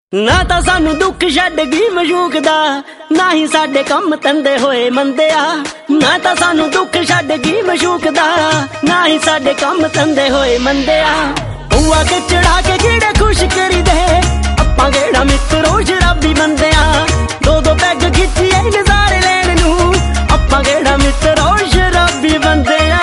ना तां सानू दुख छड्ड गई मशूक दा, ना ही साडे कम तंदे होए मंदिया। ना तां सानू दुख छड्ड गई मशूक दा, ना ही साडे कम तंदे होए मंदिया। बुआ के चढ़ा के गेड़े खुश करी दे, अप्पां गेड़ा मित्रो शराबी बंदिया। दो दो पैग खिच्चिए नज़ारे लैण नू, अप्पां गेड़ा मित्रो शराबी बंदिया।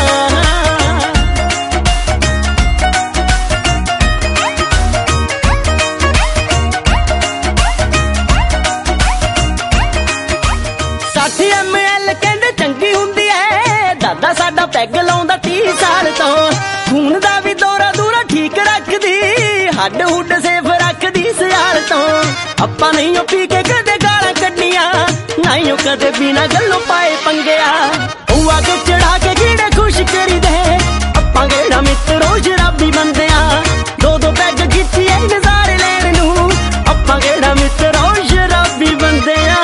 ML कहंदे चंगी हुंदी है, दादा साडा पैग लाउंदा 30 साल तो। खून दा भी दौरा दूरा ठीक रखदी, हड्ड हुड सेफ रखदी सियाल तो। अप्पां नहीं ओ पी के कदे गालां कड्डियां, नहीं ओ कदे बिना गल्लों पाए पंगिया। बुआ के चढ़ा के गेड़े खुश करी दे, अप्पां गेड़ा मित्रो शराबी बंदिया। दो दो पैग खिच्चिए नज़ारे लैण नू, अप्पां गेड़ा मित्रो शराबी बंदिया।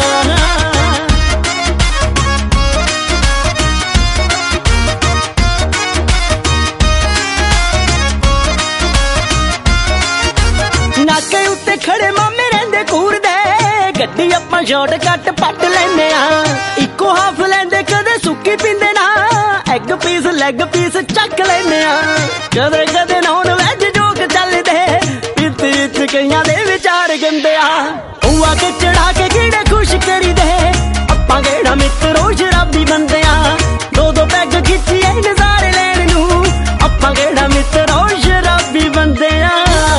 नाके उत्ते खड़े मामे रहिंदे घूरदे, गड्डी अप्पां शॉर्टकट पट लैने आ। इक्को हाफ लैंदे कदे सुक्की पींदे ना, एग पीस लैग पीस चक लैने आ। कदे कदे नॉन वैज जोक चलदे, इत्त इत्त कईयां दे विचार गंदे आ। बुआ के चढ़ा के गेड़े खुश करी दे, अप्पां गेड़ा मित्रो शराबी बंदिया। दो दो पैग खिच्चिए नज़ारे लैण नू, अप्पां गेड़ा मित्रो शराबी बंदिया।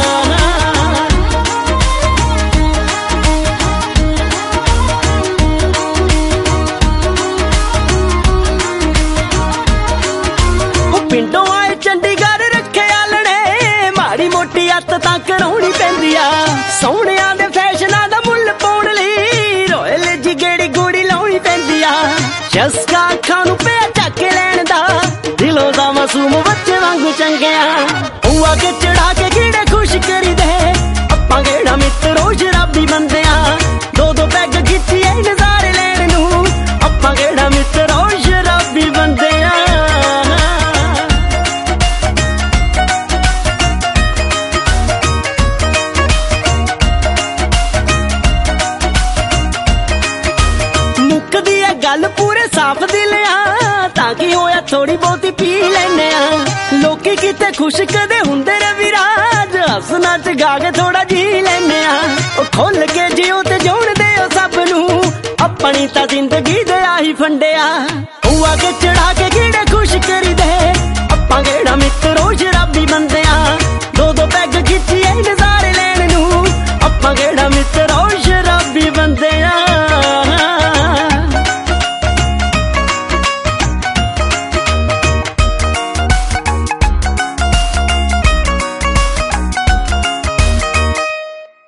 पिंडों आए चंडीगढ़ रखे आलने, माड़ी मोटी अत तां कराउणी पैंदी आ। सोहणियां दे फैशनां दा मुੱਲ पाउण लई, रोयल जी गेड़ी गूड़ी लाउणी पैंदी आ। चस्का अखां नूं पिया झक लैण दा, दिलों दा मासूम बच्चे वांगू चंगिया। बुआ के चढ़ा के गेड़े खुश करी दे, अप्पां गेड़ा मित्रो शराबी बंदिया। दो दो पैग खिच्चिए नज़ारे लैण नू, अप्पां गेड़ा मित्रो शराबी बंदिया। गल पूरे साफ दिल आ, ताकि होया थोड़ी बहुती पी लैने आ। लोकी किते खुश कदे हुंदे रवि राज, हस नच गा के थोड़ा जी लैने आ। ओ खुल के जियो ते जोण दे सब नू, अपनी तां जिंदगी दे आही फंडिया। बुआ के चढ़ा के गेड़े खुश करी दे, अप्पां गेड़ा मित्र